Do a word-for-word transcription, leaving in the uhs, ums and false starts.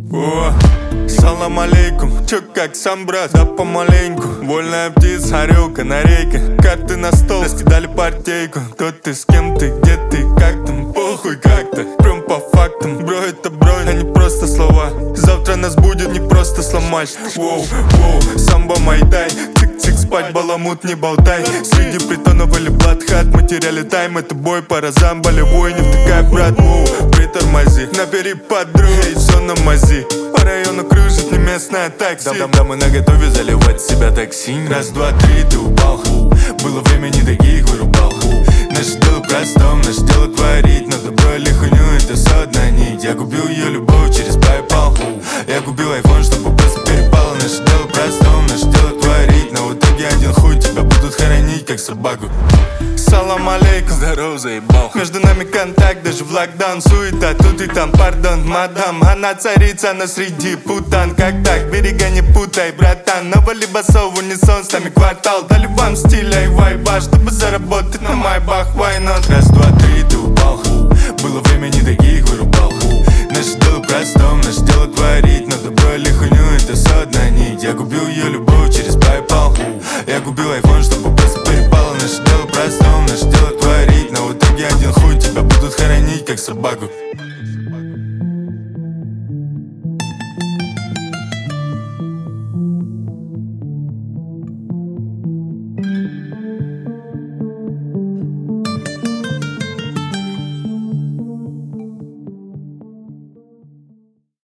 О, салам алейкум, чё как сам брат, да помаленьку. Вольная птица, орёл, канарейка, карты на стол, раскидали партейку. Кто ты, с кем ты, где ты, как там, похуй как-то. Прям по фактам, бро это бро, а не просто слова. Завтра нас будет не просто сломать. Воу, воу, самбо майдай, цик-цик спать, баламут не болтай. Среди притонов или блатхат, мы теряли тайм, это бой по разам, болевой, не втыкай, брат, воу. Притормози, набери подруг, эй, всё на мази. По району кружит не местная такси. Там, там, мы наготове заливать себя токсин. Раз, два, три, ты упал. Было время, не таких вырубал. Наше дело простом, наше дело творить. Но добро или хуйню, это все одна нить. Я купил ее любовь через PayPal. Я купил iPhone, чтобы просто перепало. Наше дело простом, наше дело творить. Но в итоге один хуй тебя будут хоронить, как собаку. Салам алейкум, здорово, заебал. Между нами контакт, даже в локдаун. Суета, тут и там, пардон, мадам. Она царица, но среди путан. Как так, берега не путай, братан. Навали басов в унисон, с нами квартал. Дали вам стиля и вайба, чтобы заработать на майбах. Why not? Раз, два, три, ты упал. Было время, не таких вырубал. Наше дело простом, наше дело творить. Но добро или хуйню, это все одна нить. Я купил ее любовь